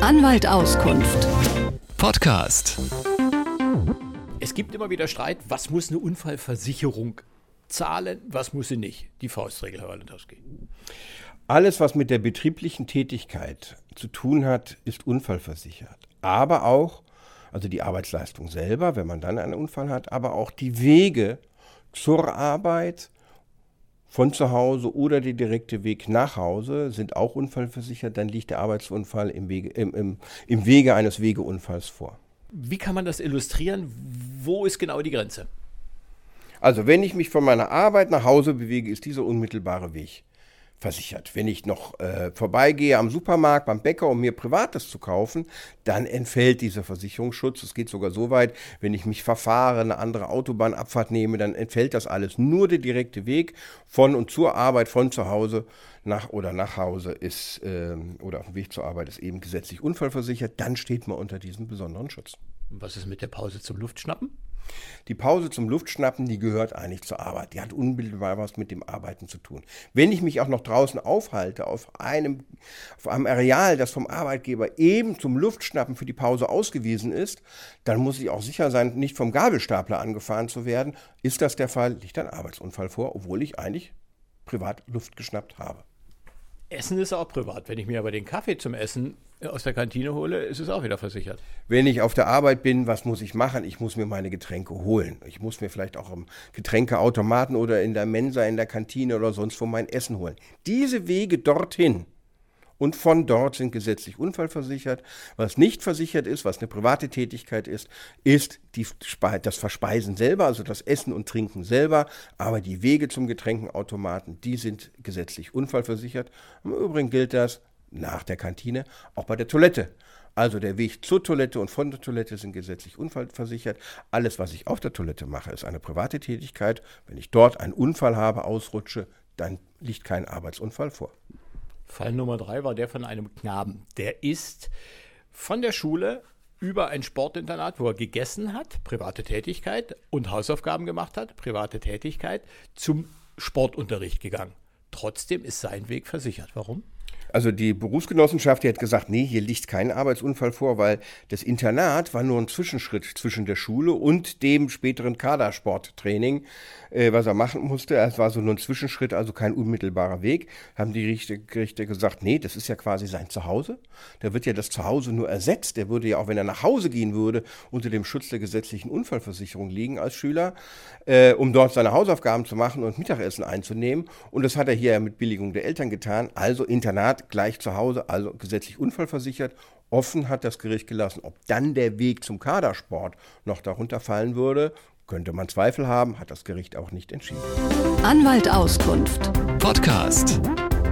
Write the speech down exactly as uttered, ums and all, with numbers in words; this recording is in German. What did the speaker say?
Anwalt Auskunft. Podcast. Es gibt immer wieder Streit, was muss eine Unfallversicherung zahlen, was muss sie nicht. Die Faustregel, Herr Walentowski. Alles, was mit der betrieblichen Tätigkeit zu tun hat, ist unfallversichert. Aber auch, also die Arbeitsleistung selber, wenn man dann einen Unfall hat, aber auch die Wege zur Arbeit, von zu Hause oder der direkte Weg nach Hause sind auch unfallversichert. Dann liegt der Arbeitsunfall im Wege, im, im, im Wege eines Wegeunfalls vor. Wie kann man das illustrieren? Wo ist genau die Grenze? Also wenn ich mich von meiner Arbeit nach Hause bewege, ist dieser unmittelbare Weg versichert. Wenn ich noch äh, vorbeigehe am Supermarkt, beim Bäcker, um mir Privates zu kaufen, dann entfällt dieser Versicherungsschutz. Es geht sogar so weit, wenn ich mich verfahre, eine andere Autobahnabfahrt nehme, dann entfällt das alles. Nur der direkte Weg von und zur Arbeit, von zu Hause nach oder nach Hause ist äh, oder auf dem Weg zur Arbeit ist eben gesetzlich unfallversichert. Dann steht man unter diesem besonderen Schutz. Und was ist mit der Pause zum Luftschnappen? Die Pause zum Luftschnappen, die gehört eigentlich zur Arbeit. Die hat unmittelbar was mit dem Arbeiten zu tun. Wenn ich mich auch noch draußen aufhalte, auf einem, auf einem Areal, das vom Arbeitgeber eben zum Luftschnappen für die Pause ausgewiesen ist, dann muss ich auch sicher sein, nicht vom Gabelstapler angefahren zu werden. Ist das der Fall, liegt ein Arbeitsunfall vor, obwohl ich eigentlich privat Luft geschnappt habe. Essen ist auch privat. Wenn ich mir aber den Kaffee zum Essen aus der Kantine hole, ist es auch wieder versichert. Wenn ich auf der Arbeit bin, was muss ich machen? Ich muss mir meine Getränke holen. Ich muss mir vielleicht auch im Getränkeautomaten oder in der Mensa, in der Kantine oder sonst wo mein Essen holen. Diese Wege dorthin und von dort sind gesetzlich unfallversichert. Was nicht versichert ist, was eine private Tätigkeit ist, ist die, das Verspeisen selber, also das Essen und Trinken selber. Aber die Wege zum Getränkenautomaten, die sind gesetzlich unfallversichert. Im Übrigen gilt das nach der Kantine auch bei der Toilette. Also der Weg zur Toilette und von der Toilette sind gesetzlich unfallversichert. Alles, was ich auf der Toilette mache, ist eine private Tätigkeit. Wenn ich dort einen Unfall habe, ausrutsche, dann liegt kein Arbeitsunfall vor. Fall Nummer drei war der von einem Knaben. Der ist von der Schule über ein Sportinternat, wo er gegessen hat, private Tätigkeit, und Hausaufgaben gemacht hat, private Tätigkeit, zum Sportunterricht gegangen. Trotzdem ist sein Weg versichert. Warum? Also die Berufsgenossenschaft, die hat gesagt, nee, hier liegt kein Arbeitsunfall vor, weil das Internat war nur ein Zwischenschritt zwischen der Schule und dem späteren Kadersporttraining, äh, was er machen musste. Es war so nur ein Zwischenschritt, also kein unmittelbarer Weg. Haben die Gerichte, Gerichte gesagt, nee, das ist ja quasi sein Zuhause. Da wird ja das Zuhause nur ersetzt. Der würde ja, auch wenn er nach Hause gehen würde, unter dem Schutz der gesetzlichen Unfallversicherung liegen als Schüler, äh, um dort seine Hausaufgaben zu machen und Mittagessen einzunehmen. Und das hat er hier ja mit Billigung der Eltern getan. Also Internat gleich zu Hause, also gesetzlich unfallversichert. Offen hat das Gericht gelassen. Ob dann der Weg zum Kadersport noch darunter fallen würde, könnte man Zweifel haben, hat das Gericht auch nicht entschieden. Anwalt Auskunft. Podcast.